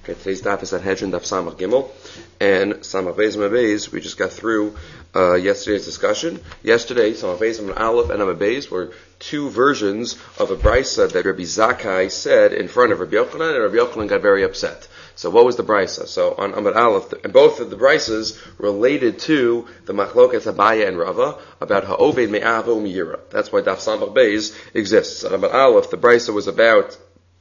Okay, today's daf is at Hedron Daf Samach Gimel and Samach Beis Amud Beis. We just got through yesterday's discussion. Yesterday, Samach Beis Amud Aleph and Amud Beis were two versions of a brisa that Rabbi Zakkai said in front of Rabbi Yochanan, and Rabbi Yochanan got very upset. So what was the brisa? So on Amud Aleph, and both of the brisas related to the Machlokas Abaye and Rava about Ha'oved Me'ava U'Miyira. That's why Daf Samach Beis exists. On Amud Aleph, the brisa was about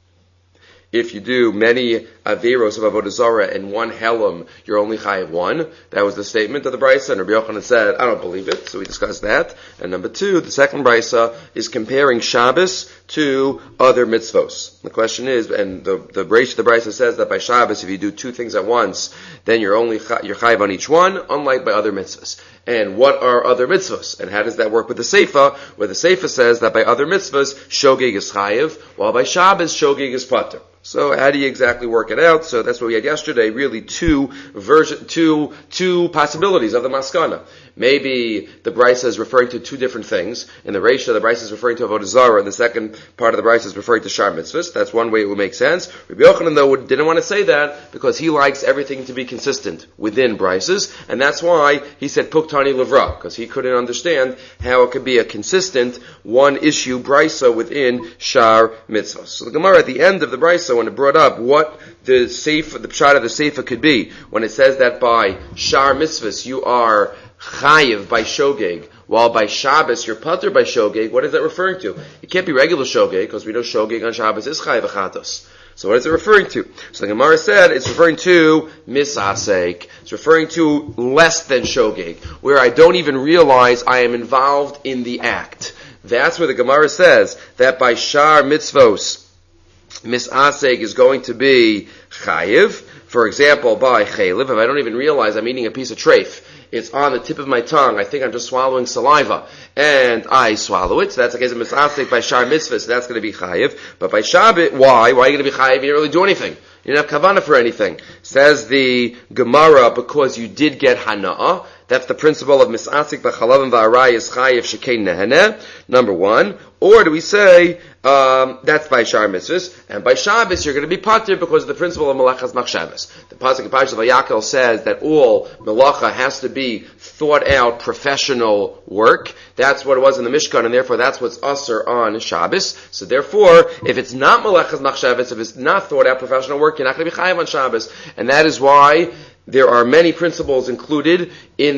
if you do many averos of avodah zarah in one helam, you're only chayav one. That was the statement of the brisa, and Rabbi Yochanan said, I don't believe it, so we discussed that. And number two, the second brisa is comparing Shabbos to other mitzvos. The question is, and the brisa says that by Shabbos, if you do two things at once, then you're chayav on each one, unlike by other mitzvos. And what are other mitzvos? And how does that work with the Seifa? Where the Seifa says that by other mitzvos, shogeg is chayav, while by Shabbos, shogeg is pater. So how do you exactly work it out? So that's what we had yesterday, really two possibilities of the maskana. Maybe the brisa is referring to two different things. In the Reisha, the brisa is referring to avodah zarah, and the second part of the brisa is referring to shar mitzvahs. That's one way it would make sense. Rabbi Yochanan, though, didn't want to say that because he likes everything to be consistent within brisas, and that's why he said puktani levra, because he couldn't understand how it could be a consistent one-issue brisa within shar mitzvahs. So the Gemara at the end of the brisa, when it brought up what the pshat of the seifa could be, when it says that by shar mitzvahs you are chayiv by shogeg, while by Shabbos you're pater by shogeg, what is that referring to? It can't be regular shogeg, because we know shogeg on Shabbos is chayiv achatos. So what is it referring to? So the Gemara said it's referring to misasek. It's referring to less than shogeg, where I don't even realize I am involved in the act. That's where the Gemara says that by shar mitzvos, misasek is going to be chayiv. For example, by chaylev, if I don't even realize I'm eating a piece of treif, it's on the tip of my tongue, I think I'm just swallowing saliva, and I swallow it, so that's the case of misasek by shar mitzvah, so that's going to be chayiv. But by Shabbat, why? Why are you going to be chayiv? You didn't really do anything. You didn't have kavanah for anything. Says the Gemara, because you did get hana'ah. That's the principle of misasik b'chalavim v'arayis chayiv shekein neheneh. Number one. Or do we say that's by shar mitzvahs, and by Shabbos you're going to be pater because of the principle of melachas machshavos. The pasuk in Parashat Vayakel says that all melacha has to be thought out, professional work. That's what it was in the Mishkan, and therefore that's what's usher on Shabbos. So therefore, if it's not melachas machshavos, if it's not thought out, professional work, you're not going to be chayav on Shabbos, and that is why there are many principles included in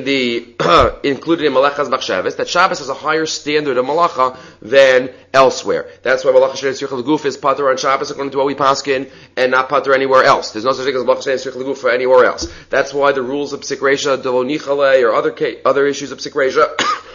Malachas Machshavos, that Shabbos has a higher standard of Malacha than elsewhere. That's why Malacha Shein Tzricha L'Guf is pater on Shabbos according to what we paskin, and not pater anywhere else. There's no such thing as Malacha Shein Tzricha L'Guf for anywhere else. That's why the rules of Psik Reisha, Delo Nichale, or other issues of Psik Reisha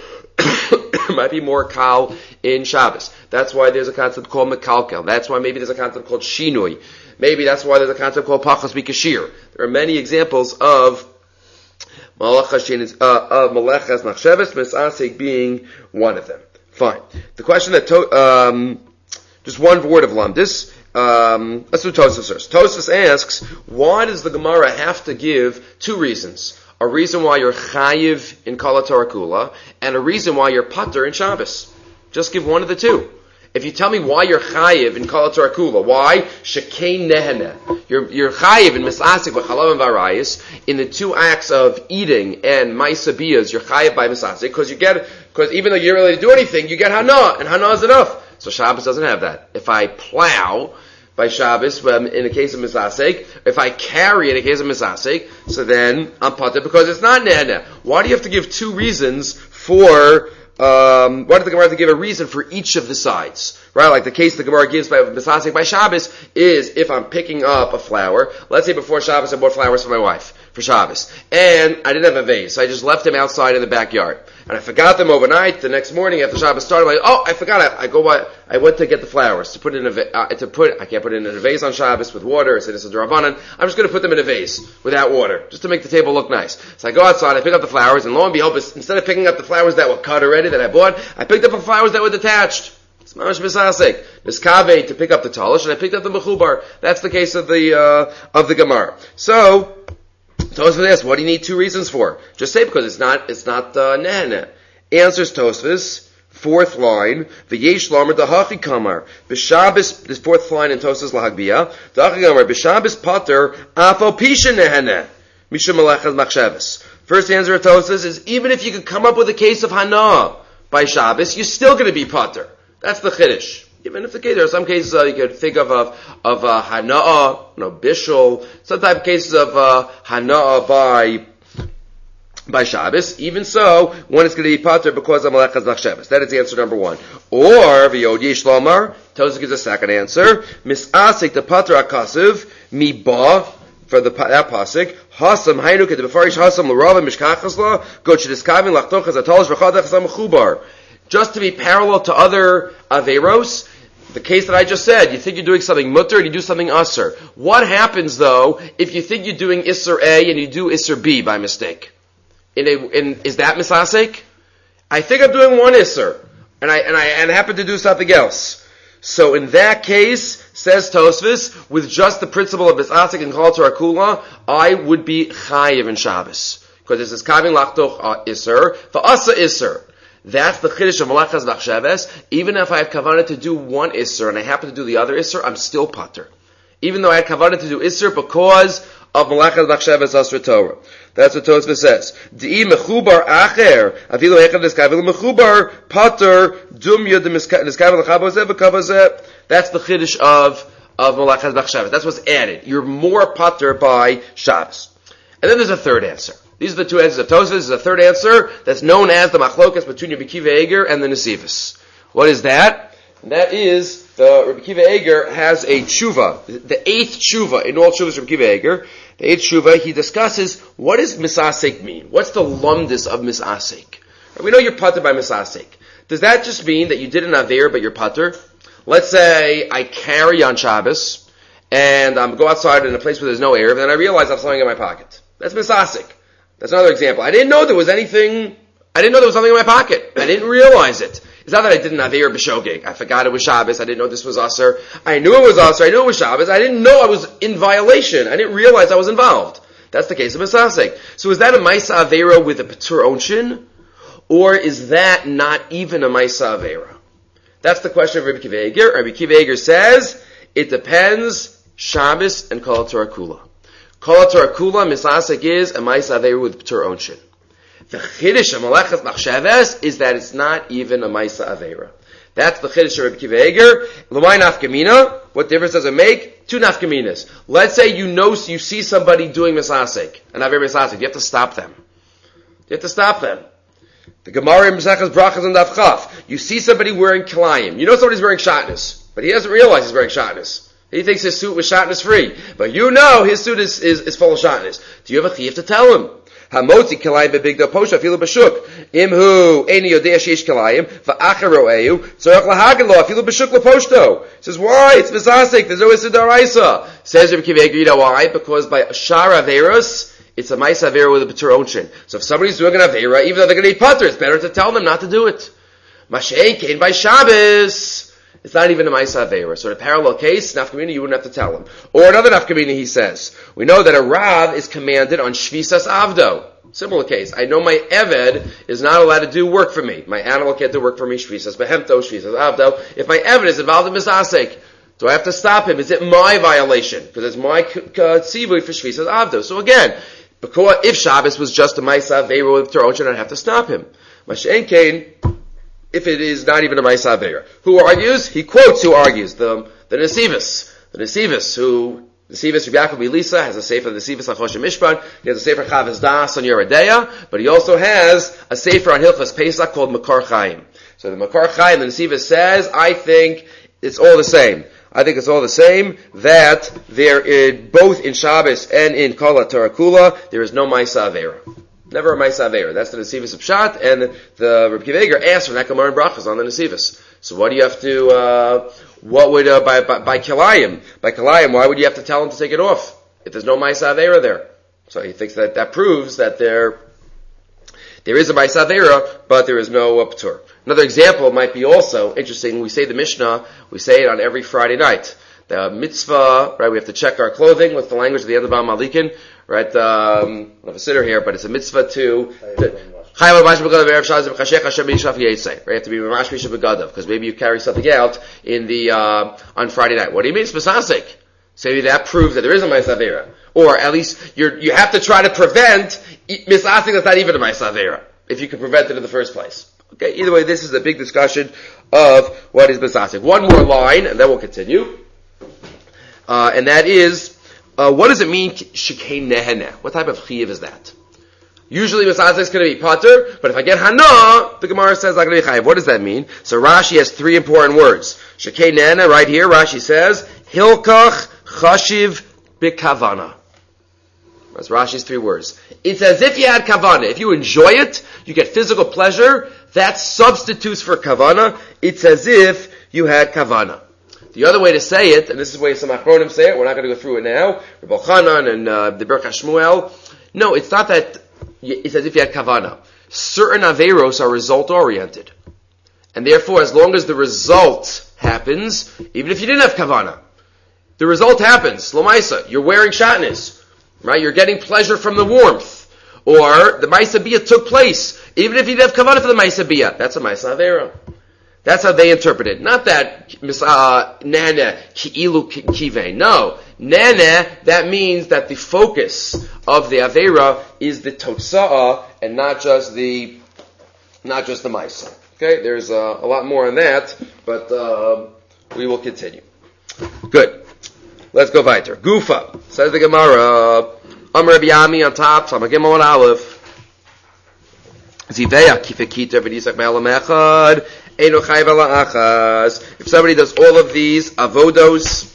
might be more kal in Shabbos. That's why there's a concept called Mekalkel. That's why maybe there's a concept called Shinui. Maybe that's why there's a concept called Pachas B'Kashir. There are many examples of Malachas Machshavos, Misasek being one of them. Fine. The question that just one word of Lamdis. Let's do Tosfos first. Tosfos asks, why does the Gemara have to give two reasons? A reason why you're chayiv in Kala Torah Kula, and a reason why you're pater in Shabbos. Just give one of the two. If you tell me why you're chayiv in Kala Torah Kula, why? Shekein neheneh. You're chayiv in misasik v'chalav and v'arayis, in the two acts of eating and maisabiyas, you're chayiv by misasik, because even though you don't really do anything, you get hana, and hana is enough. So Shabbos doesn't have that. If I plow by Shabbos, in the case of misasik, if I carry in the case of misasik, so then I'm pater because it's not neheneh. Why do you have to give two reasons for why does the Gemara have to give a reason for each of the sides? Right? Like the case the Gemara gives by Misasik by Shabbos is if I'm picking up a flower, let's say before Shabbos I bought flowers for my wife for Shabbos, and I didn't have a vase, so I just left them outside in the backyard. And I forgot them overnight. The next morning after Shabbos started, I'm like, I forgot it. I went to get the flowers to put in I can't put it in a vase on Shabbos with water. So this is D'Rabbanan. I'm just going to put them in a vase without water, just to make the table look nice. So I go outside, I pick up the flowers, and lo and behold, instead of picking up the flowers that were cut already that I bought, I picked up the flowers that were detached. It's mamash misasek. Niskave to pick up the talish, and I picked up the mechubar. That's the case of the Gemara. So Tosfos asks, what do you need two reasons for? Just say because it's not neheneh. Answers Tosfos, fourth line, v'yesh lamer dahachi kamar, b'Shabbos, this fourth line in Tosas Lahagbiyah, dahachi kamar, b'Shabbos pater, afo pisha nehene, mishum malachas machshavas. First answer of Tosas is, even if you could come up with a case of hana by Shabbos, you're still going to be pater. That's the chiddush. Even if the case, there are some cases you could think of hana'ah, bishul, some type of cases of hana'ah by Shabbos. Even so, one is going to be pater because of malachas machshavas. That is answer number one. Or v'yod yesh lomar, Tosafos gives a second answer. Misasik the pater akasiv miba for that pasuk. Hasam hainu ke befarish hasam l'rava mishkachas la go chediskavin lachtochas atolish v'chadach sam chubar. Just to be parallel to other averos, the case that I just said, you think you're doing something mutter and you do something usser. What happens though if you think you're doing isser A and you do isser B by mistake? Is that misasek? I think I'm doing one isser and I happen to do something else. So in that case, says Tosfos, with just the principle of misasek and kol Torah kula, I would be chayiv in Shabbos because this is kavin lachtoch isser for asa isser. That's the chiddush of malachas machshavas. Even if I have kavanah to do one isser and I happen to do the other isser, I'm still pater. Even though I had kavanah to do isser because of malachas machshavas asr Torah. That's what Tosfos says. Di'i mechubar acher afilu echad neskavilu mechubar pater dumya neskavilu chabozeh v'kavozeh. That's the chiddush of malachas machshavas. That's what's added. You're more pater by Shabbos. And then there's a third answer. These are the two answers of Tosfos. There's a third answer that's known as the machlokas between Rabbi Akiva Eiger and the Nesivos. What is that? And that is Rabbi Akiva Eiger has a tshuva, the eighth tshuva in all tshuvas of Rabbi Akiva Eiger. The eighth tshuva, he discusses what does misasek mean? What's the lumdus of misasek? We know you're pater by misasek. Does that just mean that you did an aver but you're pater? Let's say I carry on Shabbos and I go outside in a place where there's no erev, and then I realize I have something in my pocket. That's misasek. That's another example. I didn't know there was something in my pocket. I didn't realize it. It's not that I didn't have Eir b'shogeg. I forgot it was Shabbos. I didn't know this was Aser. I knew it was Aser. I knew it was Shabbos. I didn't know I was in violation. I didn't realize I was involved. That's the case of Misasek. So is that a Maisa Avera with a Patur Onshin? Or is that not even a Maisa Avera? That's the question of Rabbi Akiva Eiger. Rabbi Akiva Eiger says, it depends Shabbos and Kol Torah Kula. Kol Torah Kula, Misasek is a Maisa Avera with Patur Onshin. The chiddush of malachas machshavas is that it's not even a maisa avera. That's the chiddush of Rabbi Akiva Eiger. L'may nafkamina. What difference does it make? Two nafkaminas. Let's say you see somebody doing misasek, an avera misasek. You have to stop them. The Gemara in Mesechus Brachas and Daf Chaf. You see somebody wearing kilayim. You know somebody's wearing shatnez, but he doesn't realize he's wearing shatnez. He thinks his suit was shatnez free, but you know his suit is full of shatnez. Do you have a chiyuv to tell him? Hamotzi kilayim bebigda posha afilu b'shuk imhu eni yodei sheish kilayim va'acher ro'eu tzorach lahagen lo afilu b'shuk leposhto. Says why? It's misasek. There's no issur daraisa. Says Rabbi Akiva Eiger, you know why? Because by shar averos it's a ma'isa avera with a patur onshin. So if somebody's doing an avera, even though they're going to be patur, it's better to tell them not to do it. Mashein came by Shabbos. It's not even a Maisa Avera. So in a parallel case, nafkamina, you wouldn't have to tell him. Or another nafkamina, he says, we know that a Rav is commanded on Shvisas Avdo. Similar case. I know my Eved is not allowed to do work for me. My animal can't do work for me. Shvisas Behemto, Shvisas Avdo. If my Eved is involved in Misasek, do I have to stop him? Is it my violation? Because it's my tzivui for Shvisas Avdo. So again, because if Shabbos was just a Maisa Avera with Torah, I'd have to stop him. Mashen Kain, if it is not even a Maisa Avera. Who argues? He quotes who argues. The Nesivos. The Nesivos, Rabbi Yaakov Elisa has a sefer Nesivos HaChoshen Mishpan. He has a sefer Chavez Das on Yeredeya, but he also has a sefer on Hilchas Pesach called Makar Chaim. So the Makar Chaim, the Nesivos says, I think it's all the same. That there is, both in Shabbos and in Kol Torah Kula, there is no Maisa Avera. Never a Maisa Avera. That's the Nesivos of Pshat, and the Rabbi Akiva Eiger asked for Nekamar and Brachas on the Nesivos. So what do you have to, by Kilayim, why would you have to tell him to take it off? If there's no Maisa Avera there. So he thinks that proves that there is a Maisa Avera, but there is no Ptur. Another example might be also interesting. We say the Mishnah, we say it on every Friday night. The mitzvah, right, we have to check our clothing with the language of the Yad Malikin, right, I don't have a sitter here, but it's a mitzvah to Right, you have to be mamash misha begadav, because maybe you carry something out in the on Friday night. What do you mean spasasik? So maybe that proves that there is a ma'aseh avera, or at least you have to try to prevent misasik that's not even a ma'aseh avera, if you can prevent it in the first place. Okay, either way, this is a big discussion of what is misasik. One more line, and then we'll continue, and that is what does it mean shekei nehene? What type of chiyuv is that? Usually misasik is going to be pater, but if I get hana, the Gemara says I'm going to be chayiv. What does that mean? So Rashi has three important words. Shekei nehene, right here, Rashi says, hilkach chashiv b'kavana. That's Rashi's three words. It's as if you had kavana. If you enjoy it, you get physical pleasure, that substitutes for kavana. It's as if you had kavana. The other way to say it, and this is the way some achronim say it, we're not going to go through it now, Rebbe Chanan and the Berach HaShmuel. No, it's not that it's as if you had kavana. Certain averos are result-oriented. And therefore, as long as the result happens, even if you didn't have kavana, the result happens. L'maisa, you're wearing shatnez. Right? You're getting pleasure from the warmth. Or the Maisa Bia took place. Even if you didn't have kavanah for the Maisa Bia. That's a Maisa Avera. That's how they interpret it. Not that Nana Ki'ilu Kive. No. Nana, that means that the focus of the Avera is the Totsa'ah and not just the Maisa. Okay? There's a lot more on that, but we will continue. Good. Let's go weiter. Gufa. Says the Gemara. Amr Rabbi Yami on top. Samagim on Aleph. Ziveya kifekita v'disak me'alam echad. Eino chayv ala achas. If somebody does all of these avodos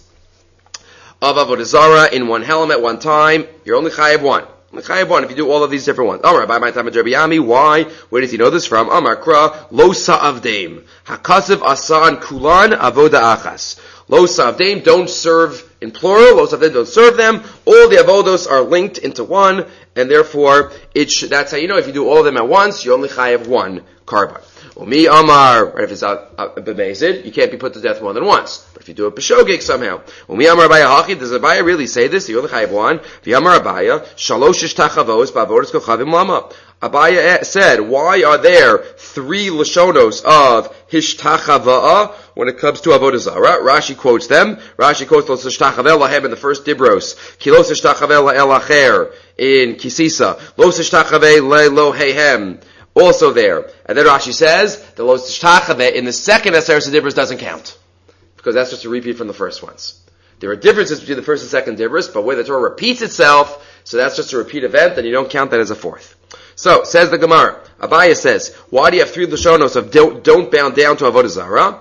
of avodah zara in one helm at one time, you're only chayav one. Only chayav one if you do all of these different ones. Amr Rabbi Yami Rabbi Yami. Why? Where does he know this from? Amar Kra lo sa'avdeim. Hakasav asan kulan avoda achas. Lo savdeim, don't serve in plural. Lo savdeim, don't serve them. All the avodos are linked into one, and therefore that's how you know if you do all of them at once, you only chayav one carbon. Umi amar, right? If it's b'mezid, you can't be put to death more than once. But if you do a peshogig somehow, Umi amar Abaya hachi, does Abaya really say this? You only chayav one. V'amar Abaya shalosh ishtachavos ba'avodos kochavim lama. Abaya said, why are there three lashonos of hishtachavah when it comes to avodah zara? Rashi quotes them. Rashi quotes los hishtachaveh lahem in the first dibros, kilos hishtachaveh la'el acher in kisisa, los hishtachaveh le'lo heihem also there. And then Rashi says the los hishtachaveh in the second Aseret dibros doesn't count because that's just a repeat from the first ones. There are differences between the first and second dibros, but where the Torah repeats itself, so that's just a repeat event, then you don't count that as a fourth. So, says the Gemara, Abaya says, why do you have three lashonos of don't bow down to avodah zara?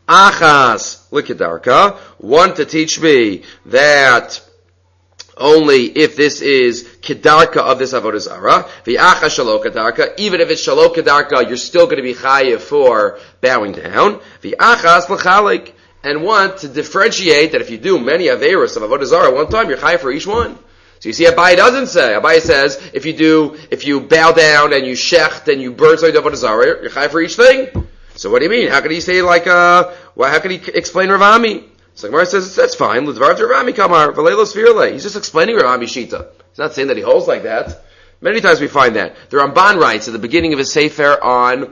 Achas l'kedarka, one to teach me that only if this is kedarka of this avodah zara, v'achas shalo kedarka, even if it's shalo kedarka, you're still going to be chayiv for bowing down, v'achas l'chalik, and one to differentiate that if you do many averos of avodah zara one time, you're chayiv for each one. So you see, Abai doesn't say. Abai says, if you bow down and you shecht and you burn something of avodah zara, you're chayav for each thing. So what do you mean? How can he say how can he explain Rav Ami? So Gemara says, that's fine. L'dvar Rav Ami kamar, v'leilos virle. He's just explaining Rav Ami shita. He's not saying that he holds like that. Many times we find that. The Ramban writes at the beginning of his sefer on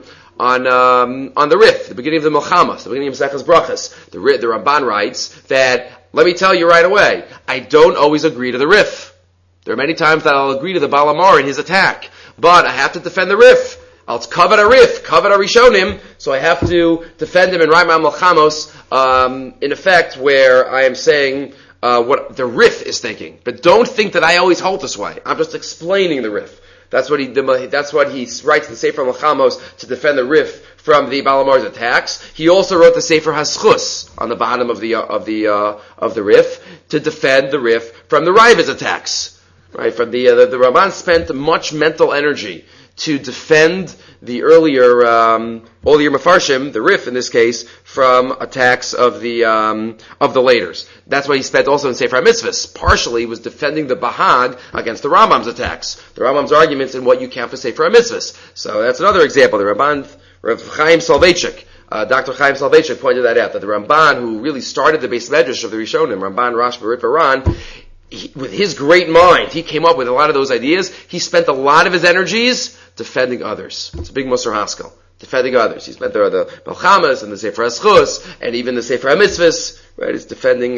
the Rif, the beginning of the Milchamas, the beginning of Seches Brachas. The Ramban writes that, let me tell you right away, I don't always agree to the Rif. There are many times that I'll agree to the Balamar in his attack, but I have to defend the Rif. I'll covet a Rif, covet a Rishonim, so I have to defend him in Raimah Melchamos, in effect, where I am saying what the Rif is thinking. But don't think that I always hold this way. I'm just explaining the Rif. That's what he writes the Sefer Melchamos to defend the Rif from the Balamar's attacks. He also wrote the Sefer Haschus on the bottom of the Rif to defend the Rif from the Raiva's attacks. Right, from the Ramban spent much mental energy to defend the earlier Mefarshim, the Rif in this case, from attacks of the laters. That's why he spent also in Sefer HaMitzvahs. Partially was defending the Bahag against the Rambam's attacks, the Rambam's arguments in what you count for Sefer HaMitzvahs. So that's another example. The Ramban, Rav Chaim Soloveitchik, Dr. Chaim Soloveitchik pointed that out, that the Ramban, who really started the Beis Medrash of the Rishonim, Ramban Rosh Berith Aran, with his great mind, he came up with a lot of those ideas. He spent a lot of his energies defending others. It's a big Musar Haskell. Defending others. He's meant there are the Melchamas and the Sefer HaSchus and even the Sefer HaMitzvahs, right? He's defending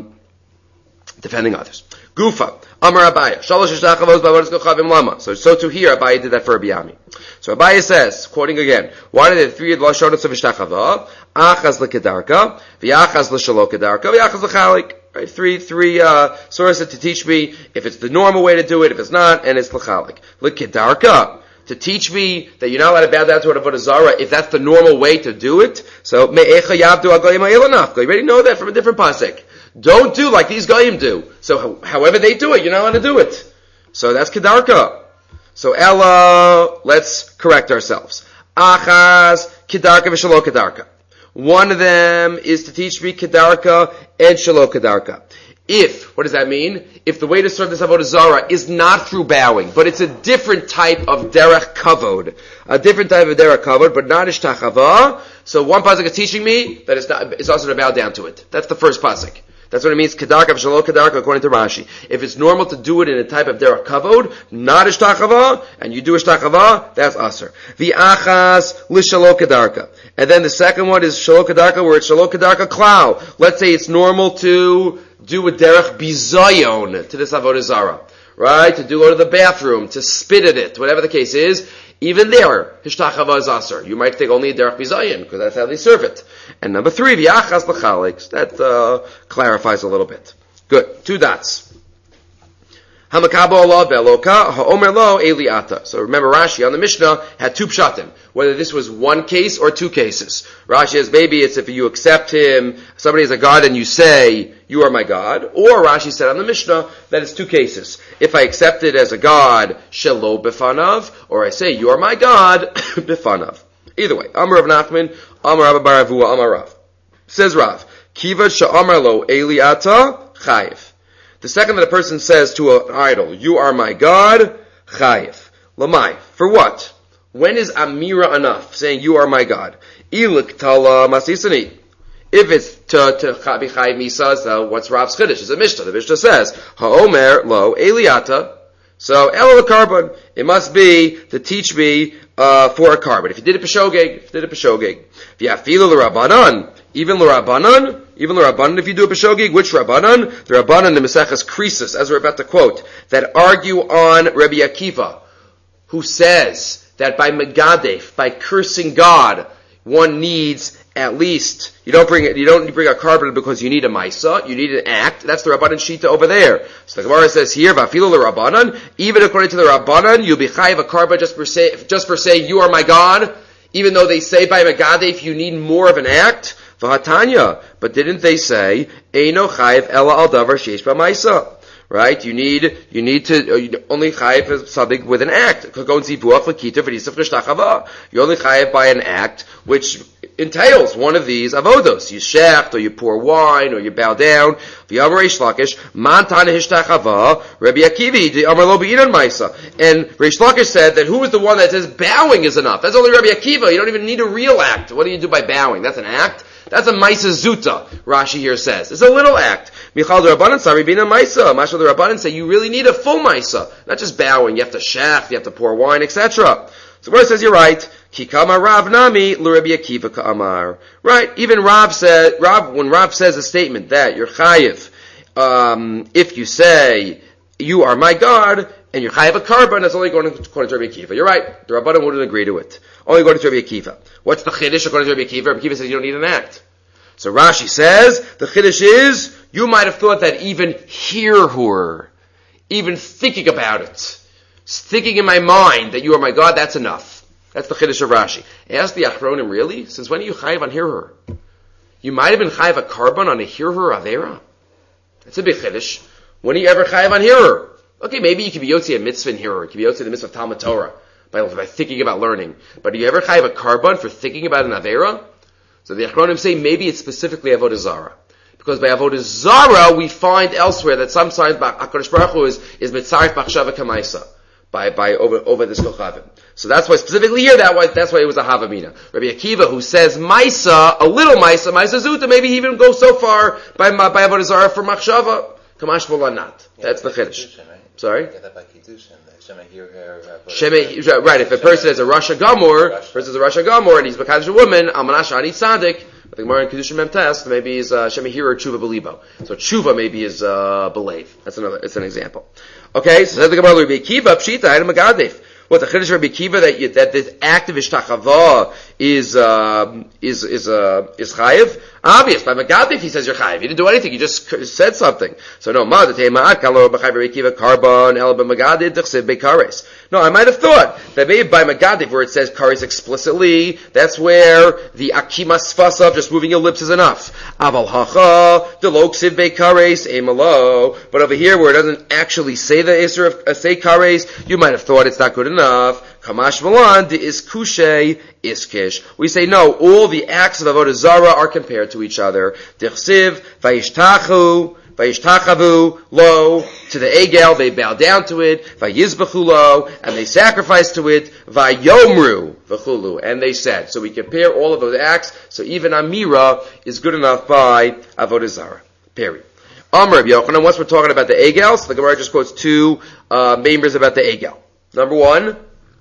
others. Gufa. Amar Abaya. Shalosh Ishtachavos B'avodas Kochavim Lama. So too here, Abaya did that for Rabbi Ami. So Abaya says, quoting again, why did the three Lashonos of Ishtachava? Achaz l'kedarka, v'achaz l'shalo kedarka, v'achaz l'chalik. Right? Three sources to teach me if it's the normal way to do it, if it's not, and it's l'chalik. L'kedarka. To teach me that you're not allowed to bow down to an avodah zarah if that's the normal way to do it. So me'echa yavdu agoyim ha'ilanav. You already know that from a different pasuk. Don't do like these goyim do. So however they do it, you're not allowed to do it. So that's kedarka. So Ella, let's correct ourselves. Achaz kedarka v'shalo kedarka. One of them is to teach me kedarka and shalo kedarka. What does that mean? If the way to serve this avodah zarah is not through bowing, but it's a different type of derech kavod, but not ishtachava. So one pasuk is teaching me that it's also to bow down to it. That's the first pasuk. That's what it means, kedarka v'shalo kedarka, according to Rashi. If it's normal to do it in a type of derech kavod, not ishtachava, and you do ishtachava, that's aser. V'achas l'shalo kedarka. And then the second one is shalo kedarka, where it's shalo kedarka klal. Let's say it's normal to do a derech bizayon to this avodah zarah, right? To go to the bathroom, to spit at it, whatever the case is. Even there, hishtachava is aser. You might think only a derech bizayon, because that's how they serve it. And number 3, v'achas l'chalik. That clarifies a little bit. Good. 2 dots. Hamakabo Allah beloka ha'omer lo eliata. So remember, Rashi on the Mishnah had 2 pshatim. Whether this was one case or 2 cases. Rashi says maybe it's if you accept him, somebody is a god, and you say, you are my God. Or Rashi said on the Mishnah that it's 2 cases. If I accept it as a god, shelo befanav, or I say, you are my God, befanav. Either way. Amar Rav Nachman, Amar Abba bar Avua, Amar Rav. Says Rav, Kiva sha'amar lo eliata chayiv. The second that a person says to an idol, you are my God, chayiv. Lamai. For what? When is amira enough? Saying, you are my God. Ilik tala masisani. If it's to be chayiv misa, so what's Rav's chiddush? It's a Mishnah. The Mishnah says, ha'omer lo eliata. So, elo carbon. It must be to teach me for a carbon. If you did it peshogeg, v'yafilu l'rabanan. Even l'rabanan, if you do a peshogig, which Rabbanan? The Rabbanan, the Maseches Krisus, as we're about to quote, that argue on Rabbi Akiva, who says that by Megadef, by cursing God, one needs at least, you don't bring a carbon because you need a Maisa, you need an act. That's the Rabbanan Shita over there. So the Gemara says here, Vafilu l'Rabbanan, even according to the Rabbanan, you'll be chayiv a carbon just for saying, you are my God, even though they say by Megadef you need more of an act. V'hatanya, but didn't they say Eino chayiv ela al davar sheish b'maisa? Right? You need to only chayiv something with an act. You only chayiv by an act which entails one of these avodos. You shecht, or you pour wine, or you bow down. V'yamar Reish Lakish, man tana hishtachava, Rabbi Akiva, the amar lo b'inan maisa. And Reish Lakish said that who is the one that says bowing is enough? That's only Rabbi Akiva. You don't even need a real act. What do you do by bowing? That's an act. That's a maisa zuta, Rashi here says. It's a little act. Michal the Rabbanan sari bina maisa. Mashal the Rabbanan say you really need a full maisa. Not just bowing. You have to shech, you have to pour wine, etc. So where it says you're right. Kikama Rav Nami l'Rabbi Akiva ka'amar. Right? Even when Rav says a statement that you're chayiv, if you say, you are my God, and you're chayiv a carbon, that's only going according to Rabbi Akiva. You're right. The Rabbanan wouldn't agree to it. Only according to Rabbi Akiva. What's the chiddush according to Rabbi Akiva? Rabbi Akiva says you don't need an act. So Rashi says, the chiddush is, you might have thought that even even thinking about it, thinking in my mind that you are my God, that's enough. That's the chiddush of Rashi. Ask the Achronim, really? Since when are you chayiv on hirhur? You might have been chayiv a carbon on a hirhur avera. That's a big chiddush. When are you ever chayiv on hirhur? Okay, maybe you could be yotzi a mitzvah in hirhur. You could be yotzi the mitzvah of Talmud Torah by thinking about learning. But do you ever chayiv a carbon for thinking about an avera? So the Achronim say maybe it's specifically avodah zarah. Because by avodah zarah we find elsewhere that sometimes HaKadosh Baruch Hu is mitzaref machshava kamaisa. By over this kochavim. So that's why specifically here that's why it was a havamina. Rabbi Akiva, who says maisa, a little maisa zuta, maybe he even goes so far by avodah zarah for machshava. Kamash V'la not. That's the Chiddush. Right? Sorry? Get that by Kiddushin. Right, if a person is a Rasha Gamor, and he's B'Kadish a woman, Amanash Ani Tzaddik, I think more in Kedushin Mem Test, maybe is Shemahir or Tshuva Belibo. So Tshuva maybe is Believe. It's an example. Okay, so says the Gemara, Rabbi Akiva, Pshita, Adam Magadef. What the Chiddush Rabbi Akiva that this act of Ishtachava is chayiv? Obvious. By Magadef he says you're chayiv. You didn't do anything. You just said something. So no, Ma'at Kalo B'Chayiv Rabbi Akiva Karban El B'Magadef D'Chsev Be'Kares. No, I might have thought that maybe by Magadef where it says Kares explicitly, that's where the Akima Sfasa of just moving your lips is enough. Aval Hacha D'Lo Ksiv Be'Kares Emalo. But over here where it doesn't actually say the Isser of say Kares, you might have thought it's not good enough. Kamash Malan de is kushe iskish. We say no, all the acts of Avodah Zarah are compared to each other. Dichsiv, vayishtachavu, lo, to the Egel, they bow down to it, vayizbachu lo, and they sacrifice to it, vayomru, v'chulu, and they said. So we compare all of those acts, so even Amira is good enough by Avodah Zarah. Period. Amr Rabbi Yochanan, once we're talking about the Egel, so the Gemara just quotes two members about the Egel. Number one,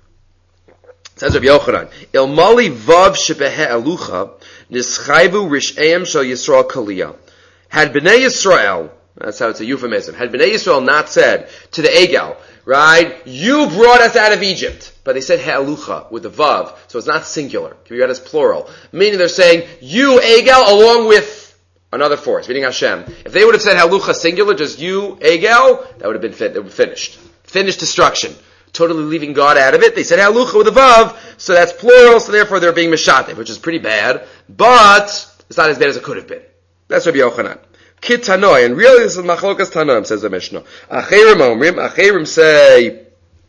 says Rabbi Yochanan, Ilmali vav shebehe elucha nischayvu rishayim shel Yisrael kaliyah. Had Bnei Yisrael, that's how it's a euphemism, had Bnei Yisrael not said to the Egel, right, you brought us out of Egypt, but they said he'elucha with the vav, so it's not singular, can be read as plural, meaning they're saying, you Egel along with another force, meaning Hashem. If they would have said he'elucha singular, just you Egel, that would have been finished. Finished destruction. Totally leaving God out of it. They said halucha with a vav, so that's plural, so therefore they're being mishatev, which is pretty bad, but it's not as bad as it could have been. That's Rabbi Yochanan. Kit Tanoi, and really this is machlokas Tanoim, says the Mishnah. Acherim say,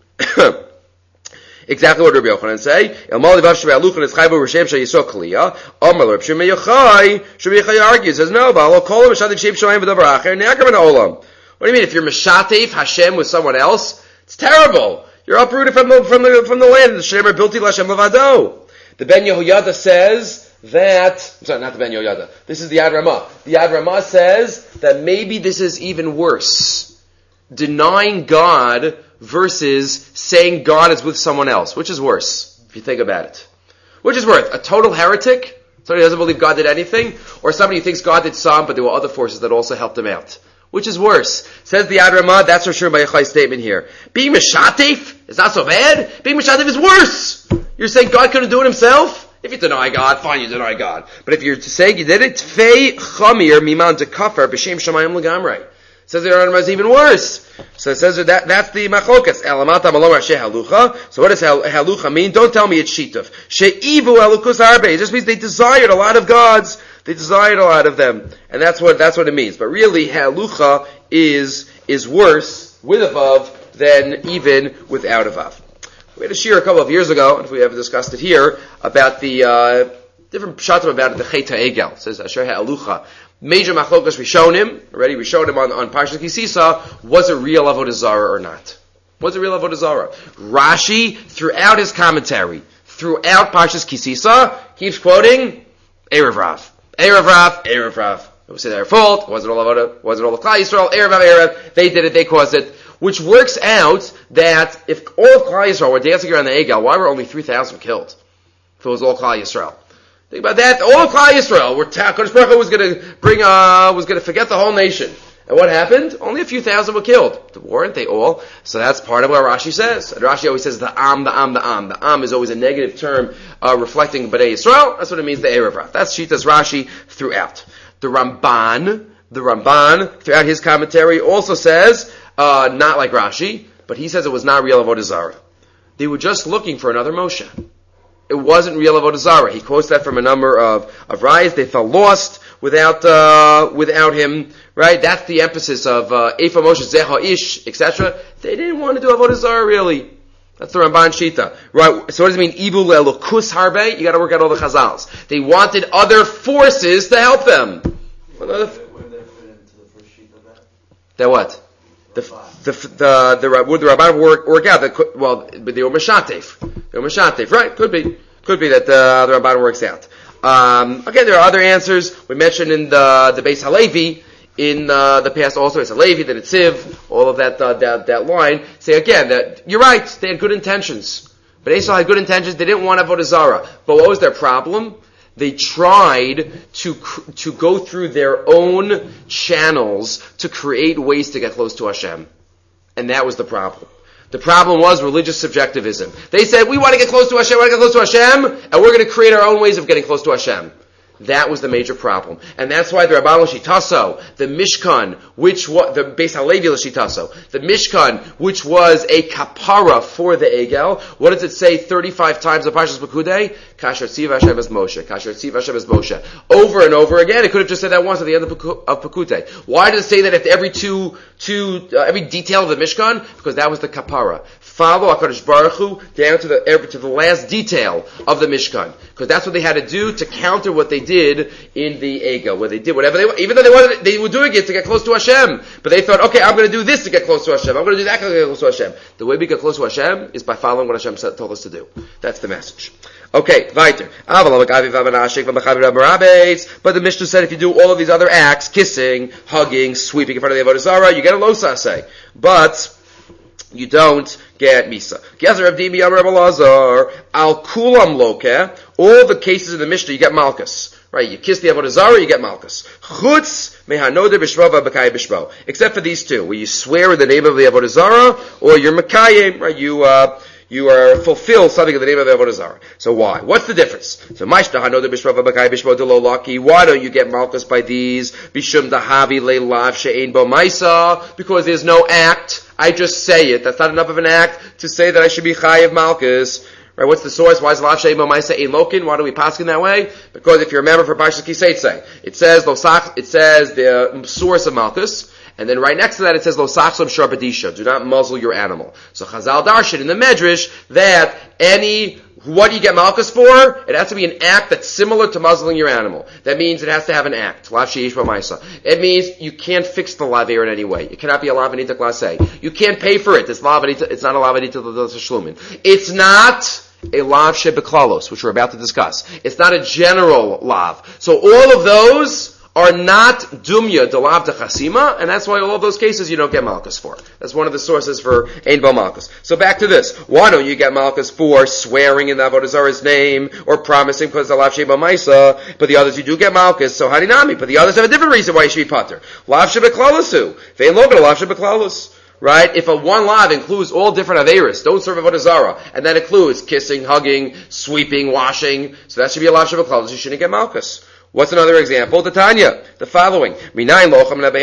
exactly what Rabbi Yochanan say. Elmal livav shebei halucha nitzchayvu r'shem sheyisok kliyah. Amar Rabbi Shimei Yochai. Shimei Yochai argues, says no, but I'll call him mishatev shem shomayim v'davar acher ne'akar min ha'olam. What do you mean if you're mishatev Hashem with someone else? It's terrible. You're uprooted from the land. The Shemer Bilti Lashem Levado. The Ben Yehoyada says that, sorry, not the Ben Yehoyada. This is the Yad Ramah. The Yad Ramah says that maybe this is even worse. Denying God versus saying God is with someone else. Which is worse, if you think about it? Which is worse? A total heretic? Somebody who doesn't believe God did anything? Or somebody who thinks God did some, but there were other forces that also helped him out? Which is worse? Says the Yad Ramah, that's for sure by Yochai's statement here. Being Meshatif is not so bad. Being Meshatif is worse. You're saying God couldn't do it himself? If you deny God, fine, you deny God. But if you're saying you did it, Tfei Chamir Miman Dekafar B'Shem Shamayim L'Gamrei. Says the Yad Ramah is even worse. So it says that's the Machlokas. Elamata Malom Rashi Halucha. So what does Halucha mean? Don't tell me it's Shituf. She'ivu Halukus Arbe. It just means they desired a lot of gods. They desired a lot of them. And that's what it means. But really, Halucha is worse with a vav than even without a vav. We had a shir a couple of years ago, if we ever discussed it here, about the different pshatim about it, the Cheta Egel. It says Asher Ha'alucha. Major machlokas Rishonim, already we showed him on Parshas Kisisa, was it real Avodah Zarah or not? Was it real Avodah Zarah? Rashi, throughout his commentary, throughout Parshas Kisisa, keeps quoting Erev Rav. Erev Rav, Erev Rav. It was their fault. Was it all Avodah? Was it all of Klal Yisrael? Erev Rav, Erev. They did it. They caused it. Which works out that if all of Klal Yisrael were dancing around the Egel, why were only 3,000 killed? If it was all Klal Yisrael. Think about that. All of Klal Yisrael were Kodesh Baruch Hu was going to forget the whole nation. And what happened? Only a few thousand were killed. Weren't they all? So that's part of what Rashi says. And Rashi always says the Am, the Am, the Am. The Am is always a negative term reflecting Bnei Yisrael. That's what it means, the Erev Rav. That's Shitas Rashi throughout. The Ramban, throughout his commentary, also says, not like Rashi, but he says it was not real Avodah Zarah. They were just looking for another Moshe. It wasn't real Avodah Zarah. He quotes that from a number of rayas. They felt lost without him, right? That's the emphasis of Eifa Moshe Zeha Ish, etc. They didn't want to do Avodah Zarah really. That's the Ramban Shita. Right, so what does it mean? Evil Elokus Harbe? You gotta work out all the Chazals. They wanted other forces to help them. Where did that fit into the first Shita then? That what? Would the Rabban work out? But they were Meshatev. Right? Could be that the Rabban works out. Again, there are other answers. We mentioned in the Beis Halevi, in the past also, it's a Levi, the Netziv, all of that line, say again that you're right, they had good intentions. But Esau had good intentions, they didn't want Avodah Zarah. But what was their problem? They tried to go through their own channels to create ways to get close to Hashem. And that was the problem. The problem was religious subjectivism. They said, we want to get close to Hashem, and we're going to create our own ways of getting close to Hashem. That was the major problem. And that's why the Rabban L'Shitaso, the Mishkan, which was, the Beis HaLevi L'Shitaso, the Mishkan, which was a kapara for the Egel, what does it say 35 times in Parshas Pekudei? Kasher Tziv Hashem es Moshe. Kasher Tziv Hashem es Moshe. Over and over again. It could have just said that once at the end of Pekudei. Why does it say that at every every detail of the Mishkan? Because that was the kapara. Follow HaKadosh Baruch Hu down to the last detail of the Mishkan. Because that's what they had to do to counter what they did in the Egel, where they did whatever they, even though they were doing it to get close to Hashem, but they thought, okay, I'm going to do this to get close to Hashem, I'm going to do that to get close to Hashem. The way we get close to Hashem is by following what Hashem told us to do. That's the message. Okay, weiter. But the Mishnah said if you do all of these other acts, kissing, hugging, sweeping in front of the Avodah Zarah, you get a lo saseh. But you don't get misa. Al kulam loke. All the cases in the Mishnah, you get malchus. Right? You kiss the Avodah Zarah, you get malchus. Chutz mehanoder b'shvo v'bakayim b'shvo. Except for these two, where you swear in the name of the Avodah Zarah, or you're makayim, right? You are fulfill something in the name of the Avodah Zarah. So why? What's the difference? So Maishta hanoder b'shvo v'bakayim b'shvo de lo laki. Why don't you get malchus by these? Bishum dahavi le'lav she'ein bo maisa. Because there's no act. I just say it. That's not enough of an act to say that I should be chayiv malchus. Right? What's the source? Why is lav she'ein bo maisa ein lokin? Why do we pass in that way? Because if you remember for Parshas Kiseitze, it says the source of malchus. And then right next to that it says, Lo sachsam sharbadisha, do not muzzle your animal. So Chazal darshan in the Medrash that what do you get malchus for? It has to be an act that's similar to muzzling your animal. That means it has to have an act. Lav sheish b'maisa. It means you can't fix the laver in any way. It cannot be a lavanita klase. You can't pay for it. It's not a lavanita l'shlumin. It's not a lav shebeklalos, which we're about to discuss. It's not a general lav. So all of those are not dumya delav de chasima, and that's why all of those cases you don't get malchus for. That's one of the sources for ein bo malchus. So back to this. Why don't you get malchus for swearing in the Avodah Zarah's name, or promising because the lav sheba maisa, but the others you do get malchus, so harinami, but the others have a different reason why you should be pater. Lav shebeklalosu. Vein logan lav shebeklalus. Right? If a one lav includes all different averis, don't serve Avodah Zarah, and that includes kissing, hugging, sweeping, washing, so that should be a lav shebeklalus, you shouldn't get malchus. What's another example? The Tanya, the following. How do I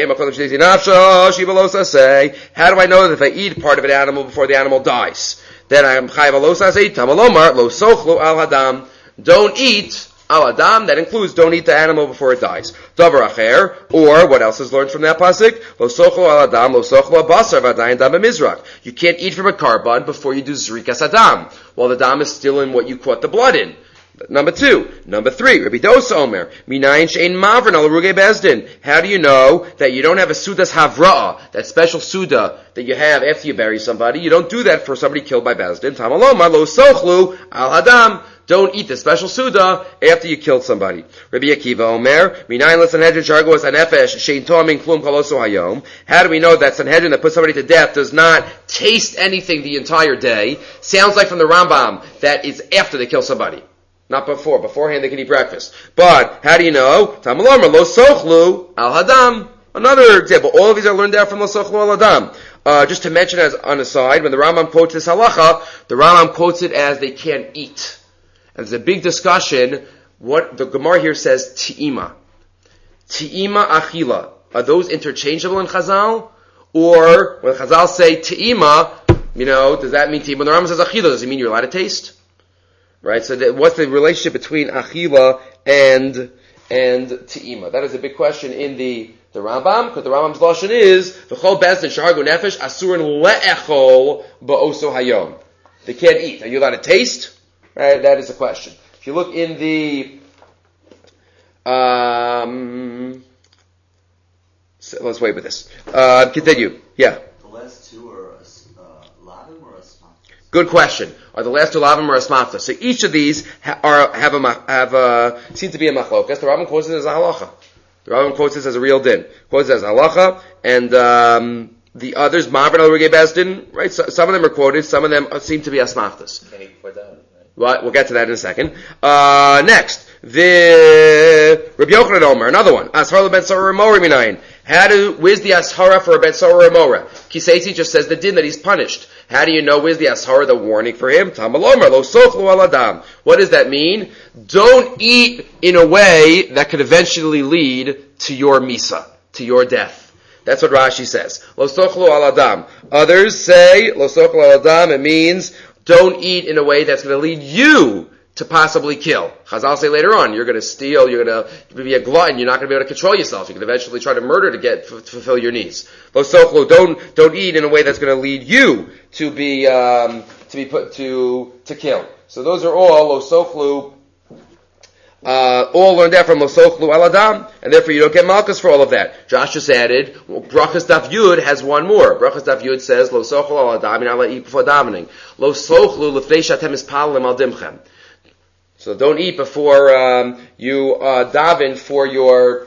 know that if I eat part of an animal before the animal dies, then I am chayav lo saseh tamalomar lo sochlu al hadam. Don't eat al hadam. That includes don't eat the animal before it dies. Davar acher, or what else is learned from that pasuk? Lo sochlu al hadam lo sochlu basar v'adayin dam mizrak. You can't eat from a carbon before you do zrikas hadam, while the dam is still in what you caught the blood in. Number 2. Number 3. Rabbi Dosa Omer. Minayin she'ein mavrin al ruge bezdin. How do you know that you don't have a sudas havra'ah, that special suda that you have after you bury somebody? You don't do that for somebody killed by bezdin. Tamaloma lo sochlu al hadam. Don't eat the special suda after you killed somebody. Rabbi Akiva Omer. Minayin l'sanhedrin shargos hanefesh she'ein to'amin klum koloso hayom. How do we know that Sanhedrin that puts somebody to death does not taste anything the entire day? Sounds like from the Rambam that it's after they kill somebody. Not before. Beforehand they can eat breakfast. But, how do you know? Tamalomar, lo sochlu al hadam. Another example. All of these are learned out from lo sochlu al hadam. Just to mention as on a side, when the Rambam quotes this halacha, the Rambam quotes it as they can't eat. And there's a big discussion. What the Gemara here says, ti'ima. Ti'ima achila. Are those interchangeable in Chazal? Or, when Chazal say ti'ima, does that mean ti'ima? When the Rambam says achila, does it mean you're allowed to taste? Right, so what's the relationship between achila and te'ima? That is a big question in the Rambam, because the Rambam's lashon is v'chol bezdin shahargu nefesh asurin le'echol ba'oso hayom. They can't eat. Are you allowed to taste? Right, that is the question. If you look in the let's wait with this. Continue. Yeah. The last two are lavim or asmachta? Good question. Are the last two lavim or asmachta? So each of these seem to be a machlokas. The Rambam quotes it as a halacha. The Rambam quotes this as a real din. Quotes it as halacha, and the others, Ma'avar al Regei Bezdin, right? So, some of them are quoted, some of them seem to be asmachtas. Well, we'll get to that in a second. Next, the Rabbi Yochanan Omer, another one. Ashar ben Sarah Mori minayin. Where's the ashara for a ben Sarah Mora? Kiseiti just says the din that he's punished. How do you know where's the ashara, the warning for him? Tamal Omer, lo sochlu al adam. What does that mean? Don't eat in a way that could eventually lead to your misa, to your death. That's what Rashi says. Lo sochlu al adam. Others say, lo sochlu al adam, it means don't eat in a way that's going to lead you to possibly kill. Chazal say later on, you're going to steal, you're going to be a glutton, you're not going to be able to control yourself. You can eventually try to murder to fulfill your needs. Lo sochlu, don't eat in a way that's going to lead you to be put to kill. So those are all lo sochlu. All learned that from lo sochlu al adam, and therefore you don't get malchus for all of that. Josh just added, Brachas Daf Yud has one more. Brachas Daf Yud says, lo sochlu al adam, you're not allowed to eat before davening. Lo sochlu lefnei shatem ispalim al dimchem. So don't eat before you daven for your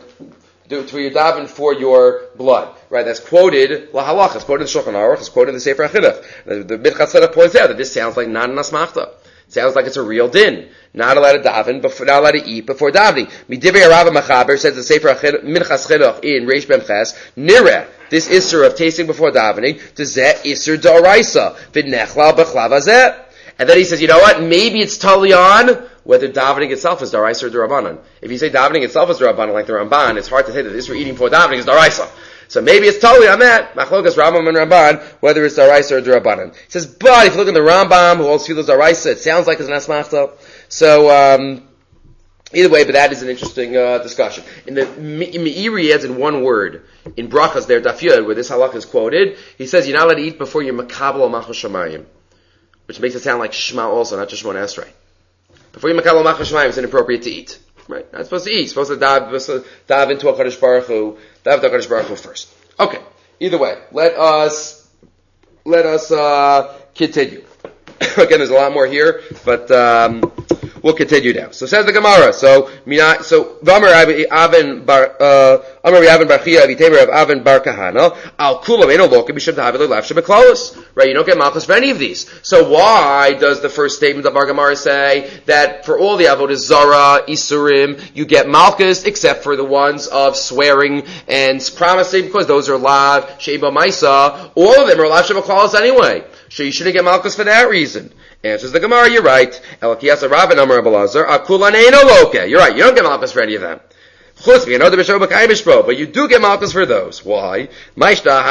blood. Right? That's quoted la halach. It's quoted in the Shulchan Aruch. It's quoted in the Sefer HaChinuch. The Minchas Chinuch points out that this sounds like not an asmachta. It sounds like it's a real din. Not allowed to daven, not allowed to eat before davening. Midivrei Rav Machaber says the Sefer Minchas Chinuch in Reish Mem Ches, nireh, this isser of tasting before davening, to zeh isser d'oraisa, v'nechlal b'chlav hazeh. And then he says, you know what? Maybe it's totally on whether davening itself is d'oraisa or d'Rabbanan. If you say davening itself is d'Rabbanan, like the Ramban, it's hard to say that this for eating before davening is d'oraisa. So maybe it's totally on that. Machlokas Rambam and Ramban, whether it's d'oraisa or d'Rabbanan. He says, but if you look at the Rambam, who holds tefillah d'oraisa, it sounds like it's an asmachta. So either way, but that is an interesting discussion. In the Meiri adds in one word in Brachas there, Daf Yud, where this halach is quoted. He says you're not allowed to eat before you're makabel al malchus shamayim, which makes it sound like Shema also, not just Shemona Esrei. Before you makabel al malchus shamayim, it's inappropriate to eat. Right? Not supposed to eat. Supposed to dive into a Kadosh Baruch Hu. Dive into a Kadosh Baruch Hu first. Okay. Either way, let us continue. Again, there's a lot more here, but we'll continue now. So says the Gemara. So Amar Avin Bar Chia V'Temer of Avin Bar Kahana Al Kulam Eno Lokim B'Shem Tahavilu Lav Shebeklalos. Right? You don't get malchus for any of these. So why does the first statement of our Gemara say that for all the avodah zara isurim you get malchus except for the ones of swearing and promising, because those are lav sheba maisa. All of them are lav shebeklalos anyway. So you shouldn't get malchus for that reason. Answers the Gemara, you're right. Elakiyasa Rabban Amar Abelazar, Akulan Eino Loke. You're right, you don't get malchus for any of them. But you do get malchus for those. Why? So you shouldn't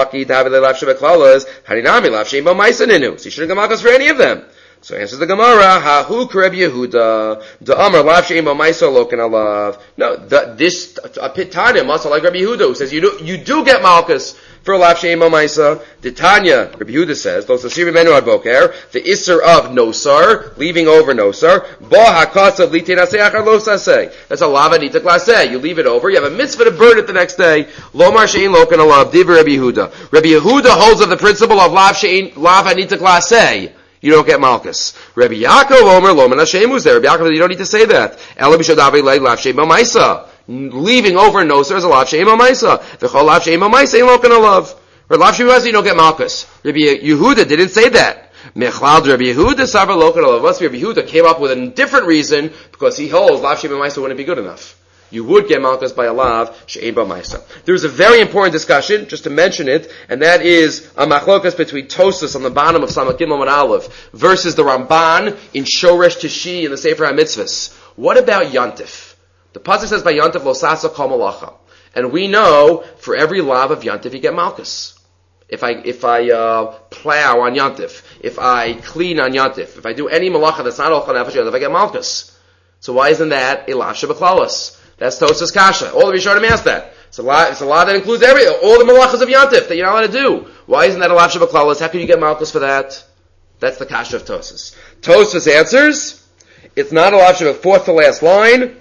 get malchus for any of them. So answers the Gemara, Hahu Kreb Yehuda, the Amar Lav She'im B'Maisa Loken Alav. No, this Pitanya must like Rabbi Yehuda, who says you do get malchus for Lav She'im B'Maisa. The Tanya, Rabbi Yehuda says, the Isser of Nosar, leaving over Nosar, Bo HaKatzav L'Teinasei Achar Lo Sasei. That's a Lav Anita Klasei. You leave it over, you have a mitzvah to burn it the next day. Lomar She'in Loken Alav, Div Rabbi Yehuda. Rabbi Yehuda holds of the principle of Lav Anita Klasei. You don't get malchus. Rabbi Yaakov Omer Lo Men Hashemu there. Rabbi Yaakov, you don't need to say that. Ela b'shadavi le lav she'im b'maisa. Leaving over noser is a lav she'im b'maisa. V'chol lav she'im b'maisa ain't loken a lav. Or lav she'im b'maisa you don't get malchus. Rabbi Yehuda didn't say that. Mechlal Rabbi Yehuda savar loken a lav. Must be Rabbi Yehuda came up with a different reason because he holds lav she'im b'maisa wouldn't be good enough. You would get malchus by a lav she'ein b'maisa. There's a very important discussion, just to mention it, and that is a machlokas between Tosas on the bottom of Samach Gimel and Aleph versus the Ramban in Shoresh Tishi in the Sefer HaMitzvahs. What about Yantif? The pasuk says by Yantif lo sasa kol malacha, and we know for every lav of Yantif you get malchus. If I plow on Yantif, if I clean on Yantif, if I do any malacha that's not olcha nefesh Yantif, I get malchus. So why isn't that a lav shebeklalos? That's Tosas Kasha. All the Rishonim asked that. It's a law that includes all the malachas of Yantif that you're not allowed to do. Why isn't that a lav shebeklalos? How can you get malchus for that? That's the Kasha of Tosas. Tosas answers, it's not a lav shebeklalos. Fourth to last line,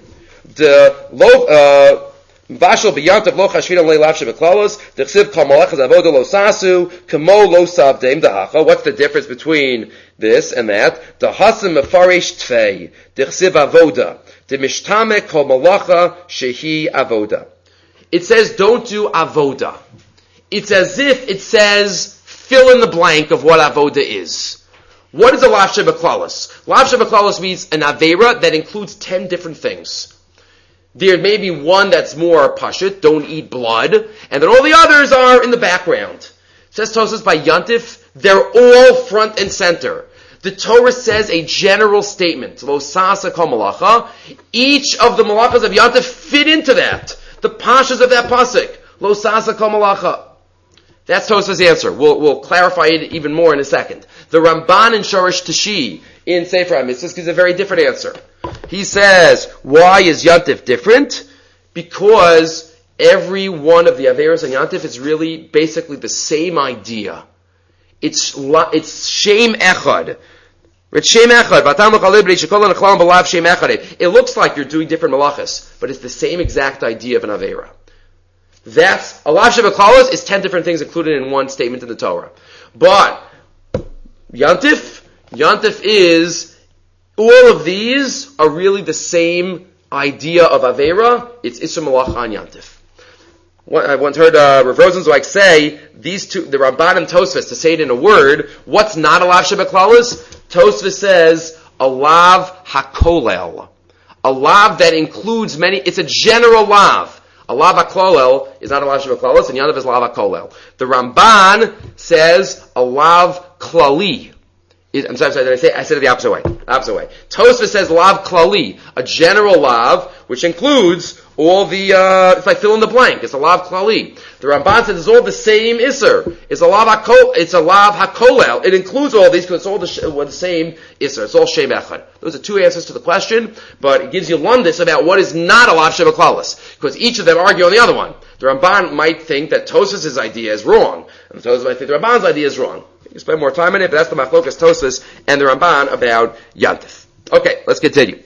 Vashal b'yantav lo chashvina le lav shebeklalos, d'chsiv kol malachas avoda lo sasu, kamo lo savdeim dahacha. What's the difference between this and that? Dahasim mefaresh tvei, d'chsiv avoda. De mishtame kol malacha shehi avoda. It says don't do avoda. It's as if it says fill in the blank of what avoda is. What is a lav shebeklalos? Lav shebeklalos means an avera that includes 10 different things. There may be one that's more pashut, don't eat blood, and then all the others are in the background. Says Tosfos by Yantif, they're all front and center. The Torah says a general statement, lo sasa kol malacha. Each of the malachas of Yantif fit into that. The pashas of that pasuk, lo sasa kol malacha. That's Tosfos' answer. We'll clarify it even more in a second. The Ramban in Shorish Tashi in Sefer HaMitzvos gives a very different answer. He says, why is Yantif different? Because every one of the Averos and Yantif is really basically the same idea. It's Shem Echad. It's Shem Echad. It looks like you're doing different malachas, but it's the same exact idea of an Avera. That's, a lav shebeklalos is 10 different things included in one statement in the Torah. But, Yantif is, all of these are really the same idea of Avera. It's Isra Malacha on Yantif. I once heard Rav Rosenzweig say, these two, the Ramban and Tosfos, to say it in a word, what's not a lav shebeklalos? Tosfos says, a lav hakolel. A lav that includes many, it's a general lav. A lav hakolel is not a lav shebeklalos, and Yantif is lav hakolel. The Ramban says a lav klali. I'm sorry, I said it the opposite way. Tosfos says lav klali, a general lav, which includes all the, it's like fill in the blank. It's a lav klali. The Ramban says it's all the same iser. It's a lav hakolel. It includes all these because it's all the same iser. It's all shem echad. Those are two answers to the question, but it gives you lundis about what is not a lav shebeklalos, because each of them argue on the other one. The Ramban might think that Tosfos' idea is wrong, and Tosfos might think the Ramban's idea is wrong. You can spend more time on it, but that's the machlokas Tosfos and the Ramban about Yantif. Okay, let's continue.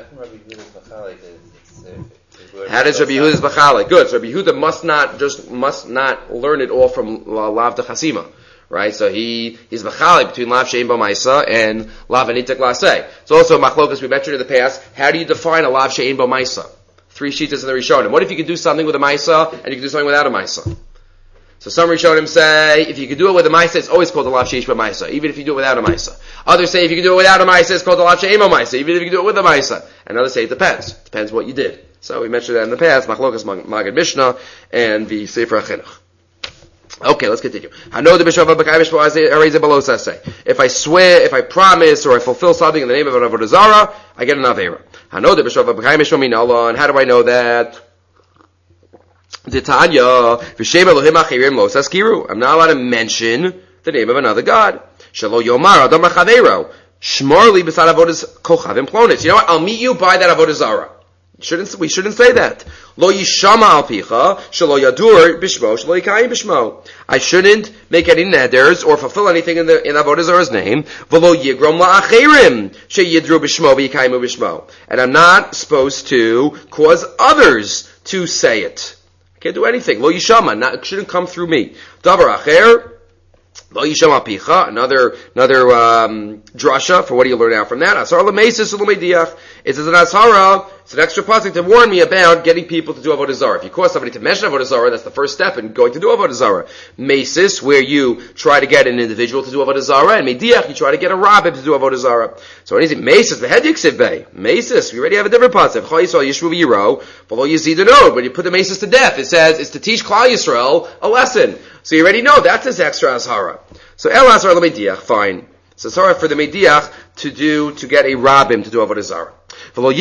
How does Rabbi Yehuda's b'chalek? Good. So Rabbi Yehuda must not learn it all from lav de chasima, right? So he's b'chalek between lav she'en bo ma'isa and lav anitek laseh. It's also machlokas we mentioned in the past. How do you define a lav she'en bo ma'isa? 3 shitas in the Rishonim. What if you could do something with a ma'isa and you could do something without a ma'isa? So some Rishonim say, if you could do it with a ma'isa, it's always called a lav she'ish bo ma'isa, even if you do it without a ma'isa. Others say if you can do it without a ma'isa, it's called a lav she'en bo ma'isa, even if you can do it with a ma'isa. And others say it depends. Depends what you did. So we mentioned that in the past, Machlokas Magid Mishnah and the Sefer HaChinuch. Okay, let's continue. If I swear, if I promise, or I fulfill something in the name of an avodah zarah, I get an avera. And how do I know that? I'm not allowed to mention the name of another god. You know what? I'll meet you by that avodah zarah. We shouldn't say that. Lo yishama al picha, shelo yadur bishmo, shelo yikayim bishmo. I shouldn't make any neders or fulfill anything in avodah zarah's name. V'lo yigrom la'acherim sheyidru bishmo v'yikayimu bishmo. And I'm not supposed to cause others to say it. I can't do anything. Lo yishama, it shouldn't come through me. Davar acher. Lo yishama picha, another drasha for what do you learn out from that? Asar l'meisis u'l'meidiach. It says an asara, it's an extra pasuk to warn me about getting people to do avodah zarah. If you cause somebody to mention avodah zarah, that's the first step in going to do avodah zarah. Meisis, where you try to get an individual to do avodah zarah, and meidiach, you try to get a rabbin to do avodah zarah. So when is it meisis? The head yiksiv bay. Meisis, we already have a different pasuk. Chol Yisrael yishvu v'yiro, below Yizid when you put the meisis to death, it says it's to teach Klal Yisrael a lesson. So you already know that's his extra ashara. So el asar l'meidiach, fine. So sorry for the Mediach to get a rabbim to do avodah zarah. The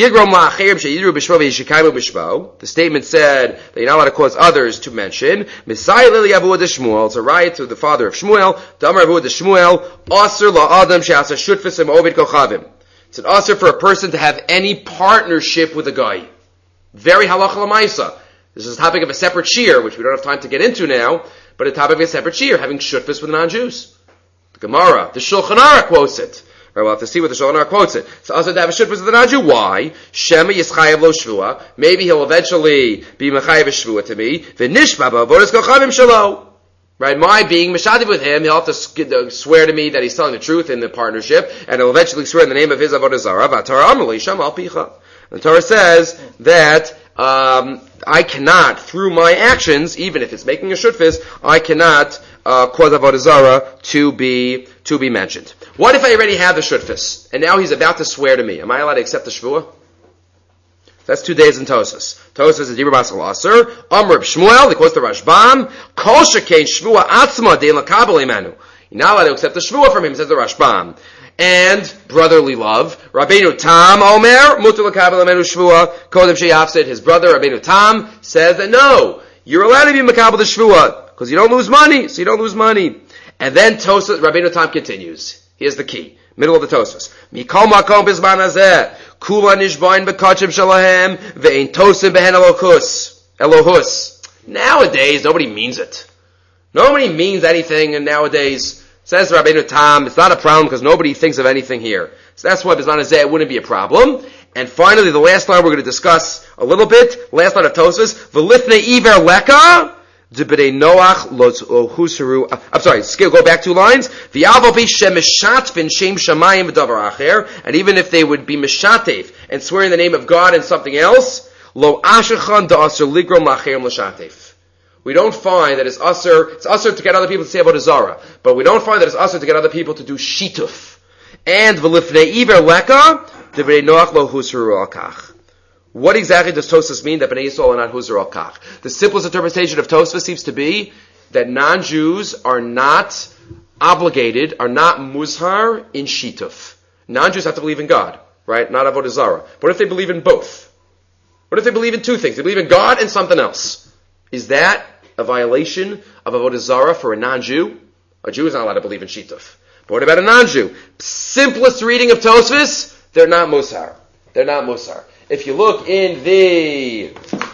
statement said that you're not allowed to cause others to mention. It's a riot to the father of Shmuel. It's an asr for a person to have any partnership with a guy. Very halacha l'maisa. This is a topic of a separate shir, which we don't have time to get into now, but a topic of a separate shir, having shutfus with non-Jews. The Gemara, the Shulchan Aruch quotes it. Right, we'll have to see what the Shulchan Aruch quotes it. So also to have a shutfus with the non-Jew. Why? Shema yischayev lo shvua. Maybe he'll eventually be mechayev shvua to me. V'nishma ba'avodas kochavim shalo. Right, my being meshadiv with him, he'll have to swear to me that he's telling the truth in the partnership, and he'll eventually swear in the name of his avodah zarah. V'atara amrli shama al picha. The Torah says that I cannot, through my actions, even if it's making a shutfis, I cannot cause avodah zarah to be mentioned. What if I already have the shutfis, and now he's about to swear to me? Am I allowed to accept the shvuah? That's 2 days in Tosas. Tosas is Dibur Basal Aser. Amr Shmuel, he quotes the Rashbam. Kol shekein shvuah atzma dein lakabel imanu. You're not allowed to accept the shvuah from him, says the Rashbam. And brotherly love. Rabbeinu Tam Omer, mutar lakabel imanu shvuah. Kodem sheyafsid, his brother Rabbeinu Tam says that no, you're allowed to be makabel the shvuah because you don't lose money. So you don't lose money. And then Tosas, Rabbeinu Tam continues. Here's the key. Middle of the Tosas. Mikol makom bizman hazeh. Kula nishbain bekachim shalahem ve'ein tosim behen Elohus. Nowadays, nobody means it. Nobody means anything, and nowadays, says Rabbeinu Tam, it's not a problem because nobody thinks of anything here. So that's why bizman hazeh it wouldn't be a problem. And finally, the last line we're going to discuss a little bit, last line of Tosas, v'lifnei iver leka, Dibidei Noach los husru. I'm sorry. Go back 2 lines. V'yavovi shemishatvin shem shamayim v'davar acher. And even if they would be mishatev and swearing the name of God and something else, lo ashechan da'aser ligrom lacherim l'shatev. We don't find that it's usher to get other people to say avodah zarah, but we don't find that it's usher to get other people to do shituf. And v'lifnei iver leka dibidei Noach lo husru al kach. What exactly does Tosfos mean that Bnei Yisrael are not Huzar al Kach? The simplest interpretation of Tosfos seems to be that non-Jews are not obligated, are not muzhar in shituf. Non-Jews have to believe in God, right? Not avodah zarah. What if they believe in both? What if they believe in 2 things? They believe in God and something else. Is that a violation of avodah zarah for a non-Jew? A Jew is not allowed to believe in shituf. But what about a non-Jew? Simplest reading of Tosfos, they're not muzhar. They're not muzhar. If you look in the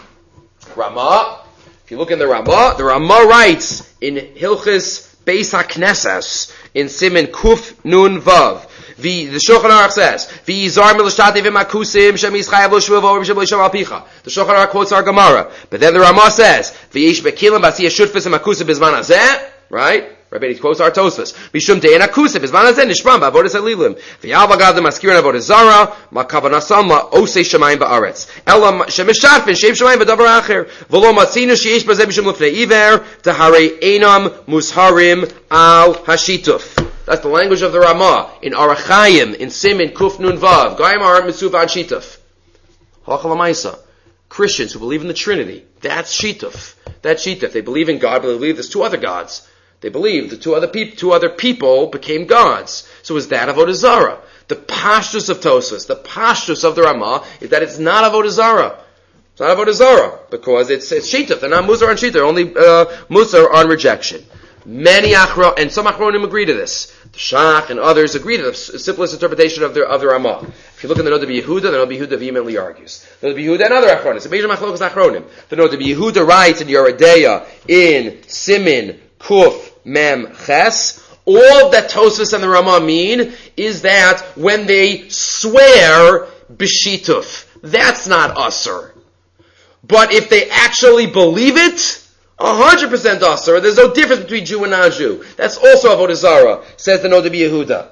Ramah, the Ramah writes in Hilchis Beis HaKnesses in Siman Kuf Nun Vav. The Shulchan Aruch says, "V'yizar milashtatev imakusim shem yischayav lo shvuah v'orim shem lo yisham al picha." The Shulchan Aruch quotes our Gemara, but then the Ramah says, "V'yish bekilim b'asiyah shutfis imakusim bizman hazeh." Right? Rabbi quotes our Tosfos. Mishum te'en akusim bizman hazeh nishbam ba'avodas halilim. V'yav agad l'maskirin avodas zara ma'kavanasam la'osei shamayim ba'aretz. Elam shemishatfin shem shamayim b'davar acher. V'lo matzinu sheyesh b'zeh mishum l'fnei iver taharei einam muzharim al hashituf. That's the language of the Ramah in Arachayim, in Siman Kuf Nun Vav. Goyim aren't mitzuva on shituf. Halacha l'maisa. Christians who believe in the Trinity, that's shituf. That's shituf. They believe in God, but they believe there's 2 other gods. They believe the 2 other people became gods. So is that avodah zarah? The pashtus of Tosfos, the pashtus of the Ramah, is that it's not avodah zarah. It's not avodah zarah because it's shituf. They're not muzar on shituf. They're only muzar on rejection. Many and some achronim agree to this. The Shach and others agree to the simplest interpretation of the Ramah. If you look in the Noda B'Yehuda, the Noda B'Yehuda vehemently argues. The Noda B'Yehuda and other achronim. It's a major machlokas achronim. The Noda B'Yehuda writes in Yoredeya in Siman Kuf Mem Ches, all that Tosfos and the Ramah mean is that when they swear b'shituf, that's not usur. But if they actually believe it, 100% usur. There's no difference between Jew and non-Jew. That's also avodah zarah, says the Noda B'Yehuda.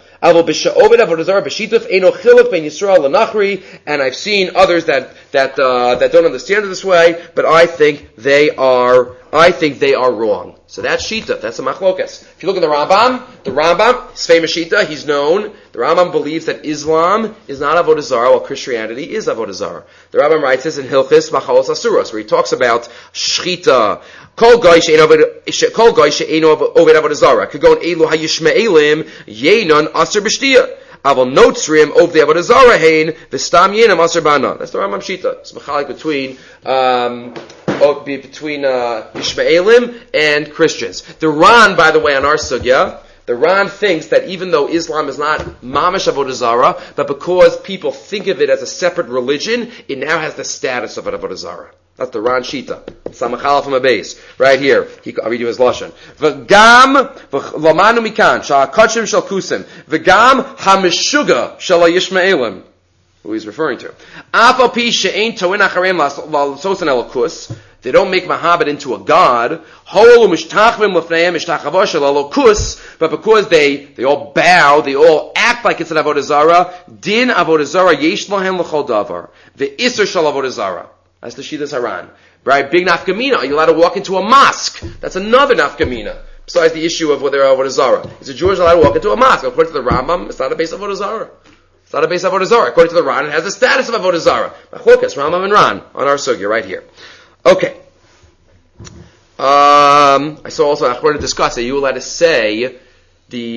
And I've seen others that don't understand it this way, but I think they are wrong. So that's shita. That's a machlokas. If you look at the Rambam, his famous shita, he's known. The Rambam believes that Islam is not avodah zarah, while Christianity is avodah zarah. The Rambam writes this in Hilchis Machalos Asuros, where he talks about shchita. Kol goy she'eino oved avodah zarah. Kagon elu hayishme'elim yenon aser b'shtiyah. Aval notzrim oved avodah zarah hein v'stam yenam aser bana. That's the Rambam shita. It's machalik between Ishmaelim and Christians. The Ran, by the way, on our sugya, the Ran thinks that even though Islam is not mamash avodah zarah, but because people think of it as a separate religion, it now has the status of an avodah zarah. That's the Ran Shita. Samachala from a base. Right here. I'll read you his lashon. V'gam, v'lamanu mikan, sha'akachim shal kusim, v'gam ha'mishuga shal ha'yishmaelim. Who he's referring to. Afal pi she'ein to'in acharem l'sosan elokus, They don't make Mahabad into a god. But because they all bow, they all act like it's an Avodah Zarah, din Avodah Zarah yesh lahem l'chol davar. Ve'isr shel Avodah Zarah. That's the Shidas Haran. Right? Big nafkamina. Are you allowed to walk into a mosque? That's another nafkamina. Besides the issue of whether they're Avodah Zarah. Is a Jewish allowed to walk into a mosque? According to the Rambam, it's not a base of Avodah Zarah. It's not a base of Avodah Zarah. According to the Ran, it has the status of Avodah Zarah. Machlokas, Rambam and Ran, on our sugya right here. Okay. I saw also Achron to discuss, are you allowed to say the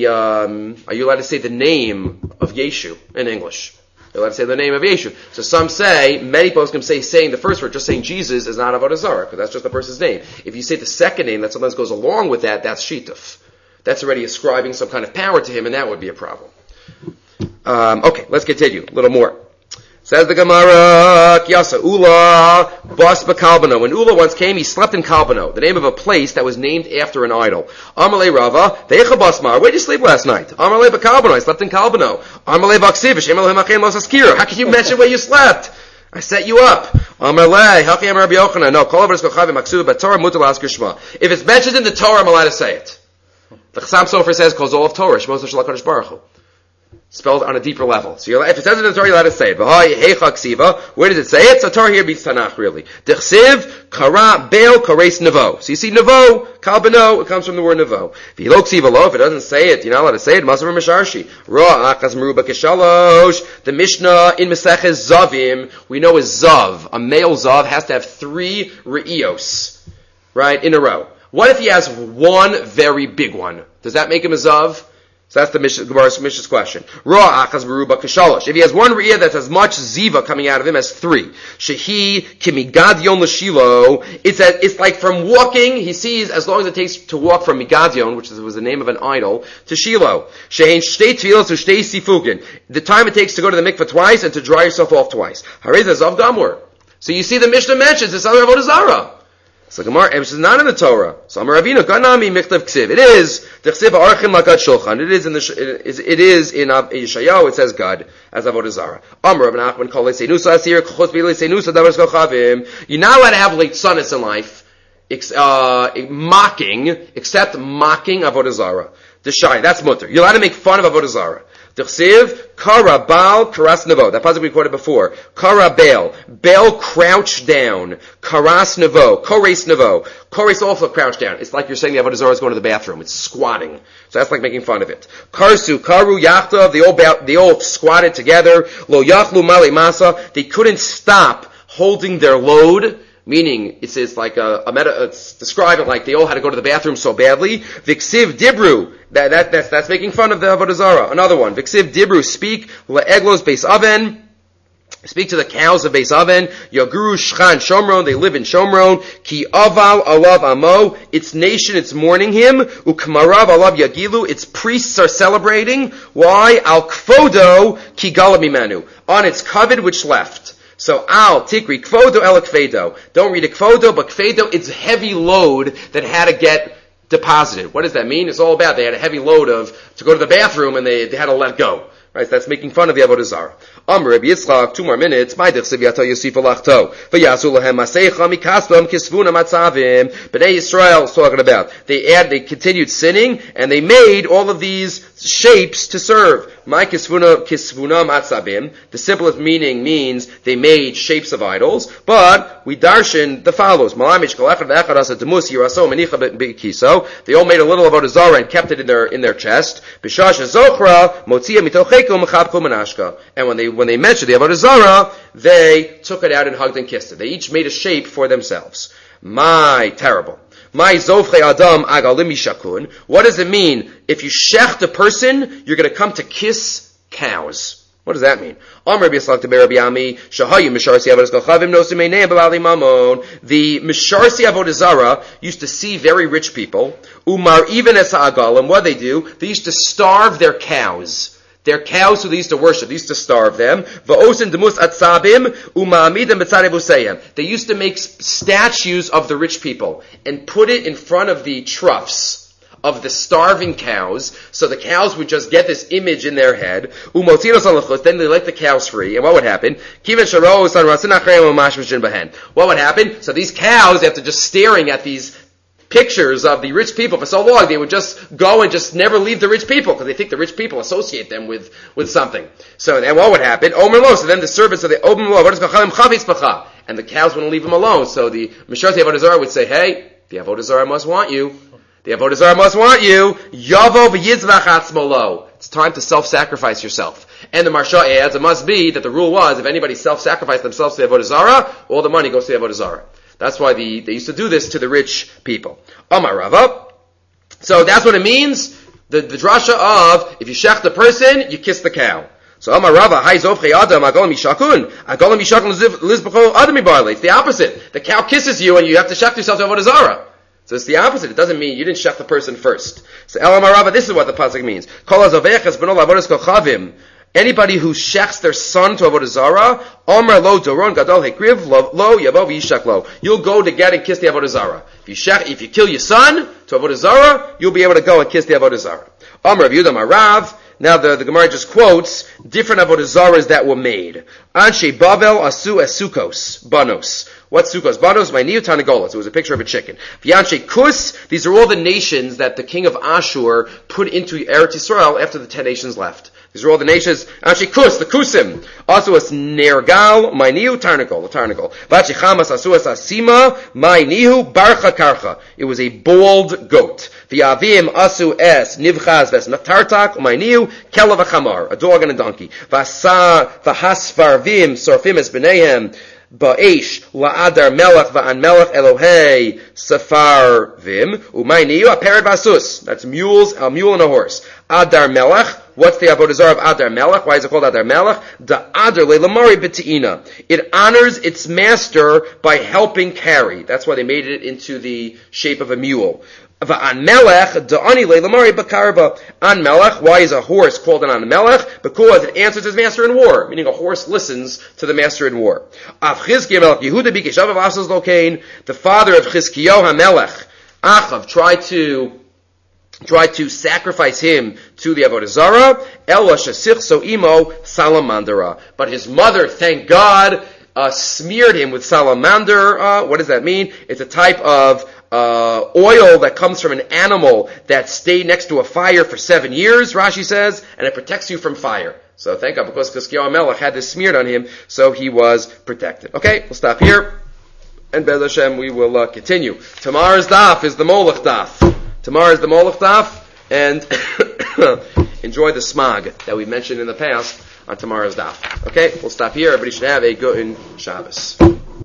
name of Yeshu in English? You're allowed to say the name of Yeshu. So some say, many folks can say saying the first word, just saying Jesus is not Avodah Zarah, because that's just the person's name. If you say the second name that sometimes goes along with that, that's Shituf. That's already ascribing some kind of power to him, and that would be a problem. Okay, let's continue. A little more. Says the Gemara, Kyasa Ula, Bas B'Kalbano. When Ula once came, he slept in Kalbano, the name of a place that was named after an idol. Amalei Rava, Decha Basmar, where did you sleep last night? Amalei B'Kalbano, I slept in Kalbano. Amalei B'Ksivish, Elohim HaChem Los Askira. How can you mention where you slept? I set you up. Amalei, Hachi Amar Rabbi Yochanan. No, Kol Avos Kochav Maksuv B'Torah Mutar L'Askir Shema. If it's mentioned in the Torah, I'm allowed to say it. The Chassam Sofer says, Kol Zol of Torah, Shmos Shel HaKadosh Baruch Hu. Spelled on a deeper level. So if it says it in the Torah, you're allowed to say it. Where does it say it? So Torah here beats Tanakh, really. Dechsiv, Kara, Be'el, Kares, Nevo. So you see Nevo, Kalbano, it comes from the word Nevo. If it doesn't say it, you're not allowed to say it. Masav Misharshi. Ra, Achaz, Meruba, Keshalosh. The Mishnah in Maseches Zavim, we know is Zav. A male Zav has to have 3 Re'ios. Right? In a row. What if he has one very big one? Does that make him a Zav? So that's the Mishnah's question. Ra achaz meruba kashalosh. If he has one re'iyah that's as much ziva coming out of him as 3. Shehi kimigadion l'shilo. It's like from walking, he sees as long as it takes to walk from Migadion, which was the name of an idol, to Shiloh. Shehein shtei tfilos ushtei sifugin. The time it takes to go to the mikveh twice and to dry yourself off twice. Hareza zav gamur. So you see the Mishnah mentions this other Avodah Zarah. So Gemara, it's not in the Torah. So Amar Ravina, Ganami Michtav Ksiv. It is the Ksiv Archim Lagat Shulchan. It is in Yeshayahu. It says God as Avodah Zarah. Amar Rav Nachman Kol Leisenusa Asir Chos B'Lei Leisenusa Davos Kochavim. You're not allowed to have leitzanis in life, mocking Avodah Zarah. The Shai, that's mutter. You're allowed to make fun of Avodah Zarah. T'chsiv, Kara Baal, Karas Nevo. That pasuk we quoted before. Kara Baal. Baal crouched down. Karas Nevo. Kores Nevo. Kores also crouched down. It's like you're saying the Avodah Zarah is going to the bathroom. It's squatting. So that's like making fun of it. Karsu, Karu, Yachtav. They all squatted together. Lo Yachlu Mali Masa. They couldn't stop holding their load. Meaning, it's like it's describing like they all had to go to the bathroom so badly. Viksiv Dibru, that's making fun of the Avodah Zarah. Another one. Viksiv Dibru, speak le'eglos beis aven. Speak to the cows of Beis Aven. Yaguru Shchan Shomron. They live in Shomron. Ki aval alav amo. Its nation, it's mourning him. Ukmarav alav yagilu. Its priests are celebrating. Why? Al kfodo ki galamimanu. On its covet which left. So, al tikri kvodo el kvedo. Don't read a kvodo, but kvedo, it's a heavy load that had to get deposited. What does that mean? It's all about they had a heavy load to go to the bathroom and they had to let go. Right, so that's making fun of the Avodah Zarah. Amr Rabbi Yitzchak, 2 more minutes. Bnei Yisrael is talking about. They continued sinning, and they made all of these shapes to serve. The simplest meaning means they made shapes of idols, but we darshan the follows. They all made a little Avodah Zarah and kept it in their chest. And when they mentioned the Avodah Zarah, they took it out and hugged and kissed it. They each made a shape for themselves. Terrible. My zovchei adam agalim shakun. What does it mean? If you shecht a person, you're going to come to kiss cows. What does that mean? The Misharsi Avodah Zarah used to see very rich people. Umar even es ha'agalim. What they do? They used to starve their cows. Their cows who they used to worship, they used to starve them. They used to make statues of the rich people and put it in front of the troughs of the starving cows, so the cows would just get this image in their head. Then they let the cows free, and what would happen? What would happen? So these cows, after just staring at these pictures of the rich people for so long, they would just go and just never leave the rich people, because they think the rich people associate them with something. So then what would happen? So then the servants of the and the cows wouldn't leave them alone. So the Meshartei Avodah Zarah would say, hey, the Avodah Zarah must want you. The Avodah Zarah must want you. Yavo v'yizvach atzmo. It's time to self-sacrifice yourself. And the Marsha adds, it must be that the rule was, if anybody self-sacrificed themselves to the Avodah Zarah, all the money goes to the Avodah Zarah. That's why they used to do this to the rich people. Amar Rava. So that's what it means. The drasha of, if you shech the person, you kiss the cow. So Amar Rava, Hai Zovchei Adam, Agolam Yishakun. Agolam Yishakun Lizbcho Adam Mibarle. It's the opposite. The cow kisses you and you have to shech yourself to Avodah Zarah. So it's the opposite. It doesn't mean you didn't shech the person first. So Amar Rava, this is what the pasuk means. Kol hazovechas b'no lavodas kochavim. Anybody who shechs their son to Avodah Zarah, Omer lo doron gadol hekriv lo yavo v'yishak lo. You'll go to get and kiss the Avodah Zarah. If you kill your son to Avodah Zarah, you'll be able to go and kiss the Avodah Zarah. Omer Rav Yehuda Marav. Now the Gemara just quotes different Avodah Zarahs that were made. Anshe Babel asu esukos banos. What sukkos? Banos my niu tanagolas. It was a picture of a chicken. V'yanshe kus. These are all the nations that the king of Ashur put into Eretz Yisrael after the 10 nations left. These are all the nations. Anshe kus, the kusim. Also as nergal my niu tarnagol, the tarnagol. Vachi chamas asu es asima my nihu barcha karcha. It was a bald goat. V'yavim asu es nivchaz ves natartak my niu kelav achamar, a dog and a donkey. V'hasfarvim sorfim es b'neihem. Ba'esh la'adar melech va'an melech Elohei safarvim umayniyu aperet vasus. That's mules, a mule and a horse. Adar melech. What's the Avodah Zarah of Adar melech? Why is it called Adar melech? Da adar le'lamari b'te'ina. It honors its master by helping carry. That's why they made it into the shape of a mule. Va'an melech da'ani le'lamari b'karba. An melech. Why is a horse called an an melech? Because it answers his master in war. Meaning a horse listens to the master in war. Av Chizkiyahu melech Yehuda b'keshav of Asas lokain. The father of Chizkiyahu HaMelech, Achav, tried to sacrifice him to the Avodah Zarah. Ela shesich so imo salamandera. But his mother, thank God, smeared him with salamander. What does that mean? It's a type of oil that comes from an animal that stayed next to a fire for 7 years, Rashi says, and it protects you from fire. So thank God, because Chizkiyahu HaMelech had this smeared on him, so he was protected. Okay, we'll stop here, and Be'ez Hashem we will continue. Tomorrow's daf is the Molech daf. Tomorrow is the Molech daf, and enjoy the smog that we mentioned in the past on tomorrow's daf. Okay, we'll stop here. Everybody should have a good Shabbos.